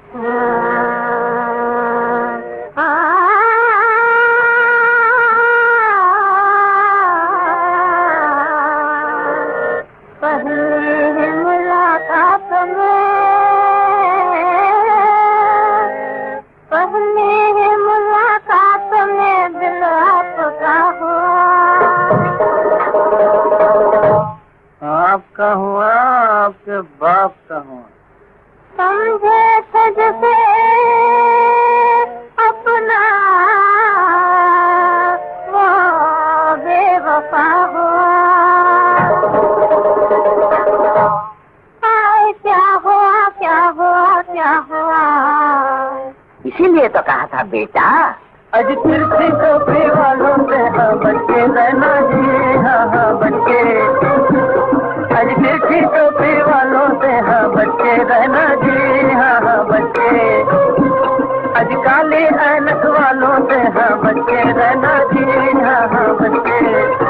आपका हुआ, आपके बाप का हुआ। समझे तुझसे अपना वो बेवफा हुआ। आए क्या हुआ, क्या हुआ, क्या हुआ। इसीलिए तो कहा था बेटा, अज तिरछी टोपी वालों से हाँ बच्चे रहना जी, हाँ हाँ बच्चे। अज तिरछी टोपी वालों से हाँ बच्चे रहना जी, हाँ हाँ बच्चे। अज काले ऐनक वालों से हाँ बच्चे रहना जी, हाँ हाँ बच्चे।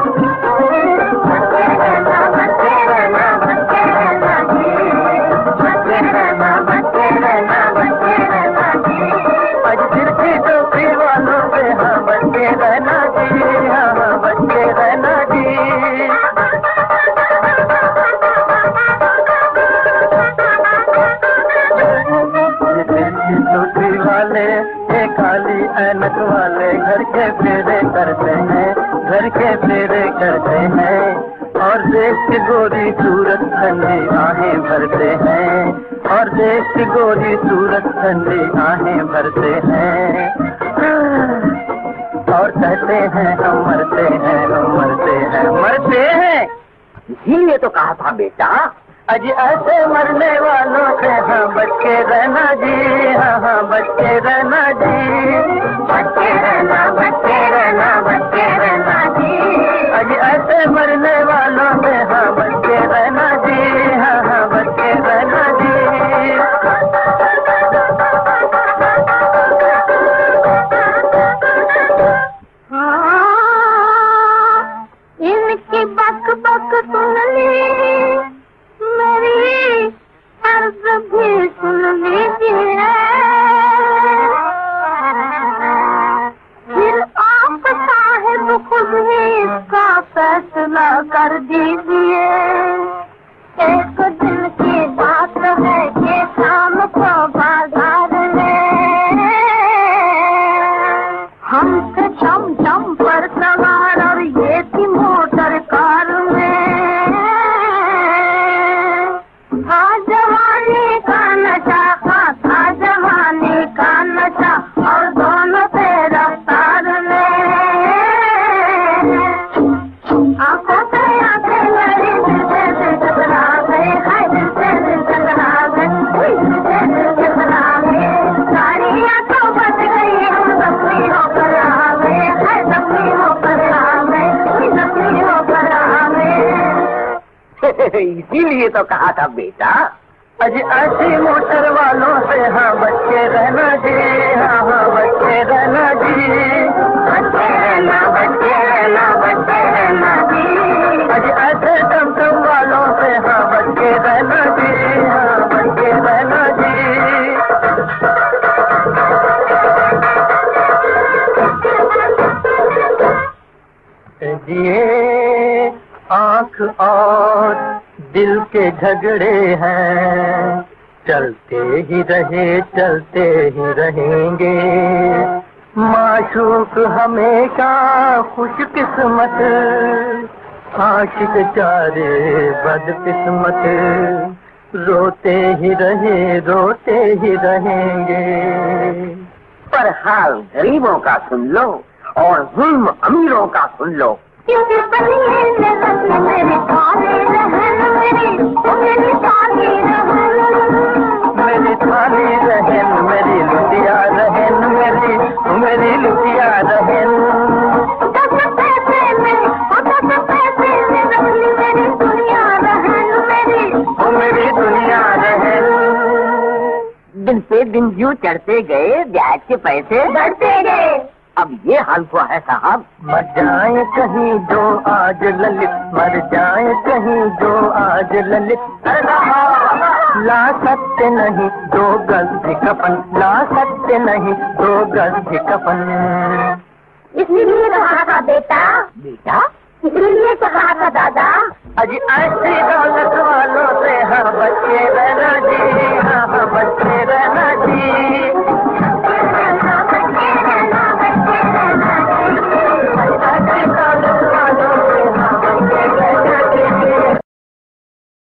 बच्चे रहना, बच्चे रहना, बच्चे रहना जी, बच्चे रहना, बच्चे रहना, बच्चे रहना जी। अज तिरछी टोपी वालों से हाँ बच्चे रहना जी, हाँ हाँ बच्चे रहना जी। टोपी वाले ये काली ऐनक वाले घर के फेरे करते हैं, घर के फेरे करते हैं। और देश की गोरी सूरत ठंडी आहें भरते हैं, और देश की गोरी सूरत ठंडी आहें भरते हैं। और कहते हैं हम मरते हैं, हम मरते हैं, मरते हैं। इसीलिए तो कहा था बेटा, अज ऐसे मरने वालों से हाँ बच्चे रहना जी, हाँ हाँ बच्चे रहना जी, बच्चे रहना, बच्चे रहना, बच्चे रहना जी। अज ऐसे मरने वालों से हाँ बच्चे रहना जी, हाँ हाँ बच्चे रहना जी। इनकी बक बक सुन ली, मेरी अर्ज भी सुन लीजिए। फिर आप साहिब खुद ही इसका फैसला कर दीजिए। एक दिन की बात है कि शाम को बाजार में हमसे चम चम पर सवार और ये थी मोटर कार में। था जवानी का नशा, था जवानी का नशा और दोनों से रफ्तार में। आंखों से आंखें लड़ी, दिल से दिल टकरा गए, हाय दिल से दिल टकरा गए, दिल से दिल टकरा गए। साड़ियाँ तो बच गई, हम जख्मी होकर आ गए, हाय जख्मी होकर आ गए, जख्मी होकर आ गए। इसीलिए तो कहा था बेटा, अज ऐसी मोटर वालों से हाँ बच्चे रहना जी, हाँ हाँ बच्चे रहना जी, बच्चे रहना, बच्चे रहना, बच्चे रहना जी। अज ऐसे टमटम वालों से हाँ बच्चे रहना जी, हाँ बच्चे रहना जी। ये आँख और दिल के झगड़े हैं, चलते ही रहे, चलते ही रहेंगे। माशूक हमेशा खुशकिस्मत, आशिक चारे बदकिस्मत। रोते ही रहे, रोते ही रहेंगे। पर हाल गरीबों का सुन लो और जुल्म अमीरों का सुन लो। क्योंकि मेरी थाली रहन, मेरी थाली रहन, मेरी थाली रहन, मेरी लुटिया रहन, मेरी लुटिया रहन। 10 पैसे में, 10 पैसे में रखली मेरी दुनिया रहन, मेरी दुनिया रहन। दिन पे दिन यूं चढ़ते गए, ब्याज के पैसे बढ़ते गए। अब ये हाल हुआ है साहब। मर जाए कहीं जो आज ललित, मर जाए कहीं जो आज ललित। ला सकते नहीं 2 गज भी कफन, ला सकते नहीं 2 गज भी कफन। इसीलिए तो कहा था बेटा, बेटा इसीलिए तो कहा था दादा, अजी ऐसी दौलत वालों से हम बचे रहे।